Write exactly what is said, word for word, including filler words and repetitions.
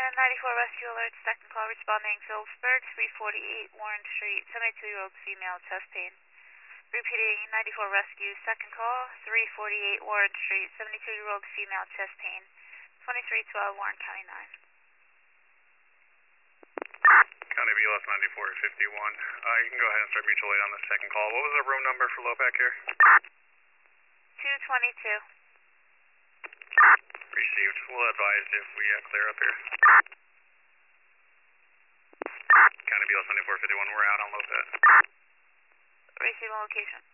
And ninety-four Rescue Alert, second call responding, Phillipsburg, three forty-eight Warren Street, seventy-two-year-old female, chest pain. Repeating, ninety-four Rescue, second call, three forty-eight Warren Street, seventy-two-year-old female, chest pain, twenty-three twelve Warren County nine. County B L S ninety-four fifty-one. Uh, you can go ahead and start mutual aid on the second call. What was the room number for Lopac here? two twenty-two. Received. We'll advise if we uh, clear up here. County B L S ninety-four fifty-one, we're out on Lopac. Receiving location.